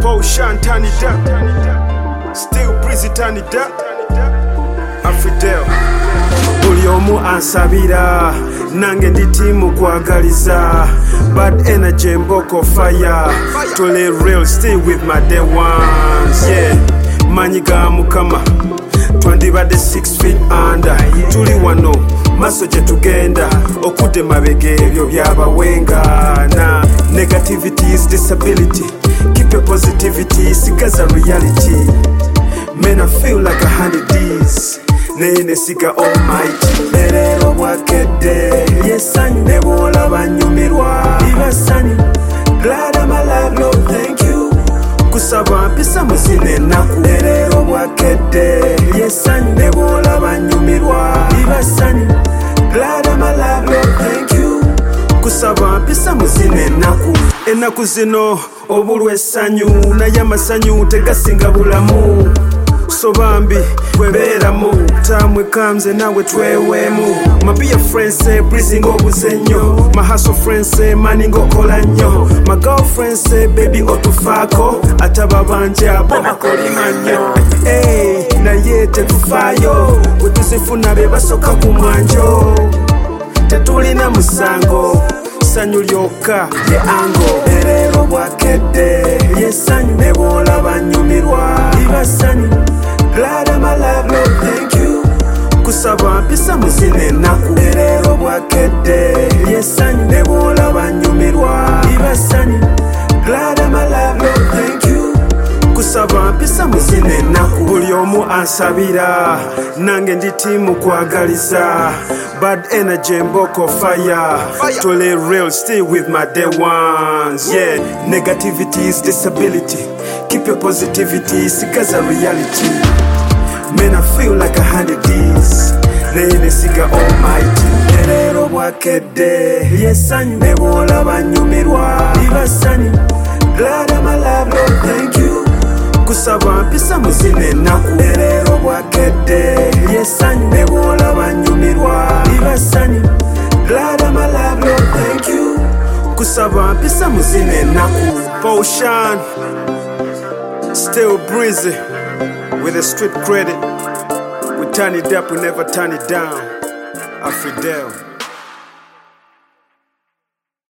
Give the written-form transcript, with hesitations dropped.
Potion turn it up, still breezy turn it up. Afridel buli omu ansabira nange ndi timu kwagaliza bad energy mboko fire tole real still with my day ones yeah manyi ga mukama twandibadde 6 feet under tuli wano maso gye tugenda okudde mabega ebyo byabawenga na negativity is disability keep your positivity sigaza reality man I feel like 100 D's nene siga almighty berero bwakedde yesanyu ne bwolaba nyumirwa bibasanyu glad I'm alive Lord thank you kusaba mpisa muzine ennaku berero bwakedde yesanyu ne bwolaba nyumirwa bibasanyu glad I'm alive Lord thank you kusaba mpisa muzine ennaku zino obulwa essanyu naye amasanyu tegasinga bulamu so bambi kwebeeramu tamwe kamze nawe tweweemu mabiya friends say breezing obuzenyo my hustle friends say money ngokola nnyo my girlfriend say baby otufaako ataba banje abo bakolima nnyo naye tetufaayo bwe tuzifuna be basooka ku mwanjo tetulina musango sanyu lyokka ye ango berero bwakedde yesanyu ne bwolaba nyumirwa bibasanyu glad I'm alive Lord thank you kusaba mpisa muzine ennaku berero bwakedde yesanyu ne bwolaba nyumirwa bibasanyu glad I'm alive Lord thank you kusaba mpisa muzine ennaku buli omu ansabira nange ndi timu kwagaliza bad energy mboko fire tole real still with my day ones yeah negativity is disability keep your positivity sigaza reality man I feel like 100 D's nene siga almighty berero bwakedde yesanyu ne bwolaba nyumirwa bibasanyu glad I'm alive Lord thank you kusaba mpisa muzine ennaku berero bwakedde yesanyu ne bwolaba nyumirwa bibasanyu glad I'm alive Lord thank you kusaba mpisa muzine ennaku Potion still breezy with a street credit we turn it up we never turn it down Afridel